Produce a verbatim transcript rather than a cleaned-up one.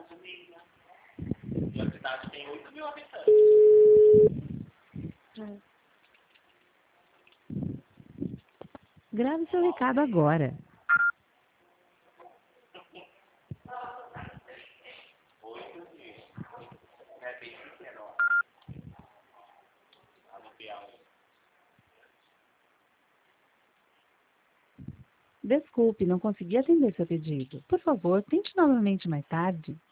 E a cidade tem oito mil habitantes. Hum. Grave seu recado agora. Oito mil. É bem pequeno, ó. Tá no Piauí. Desculpe, não consegui atender seu pedido. Por favor, tente novamente mais tarde.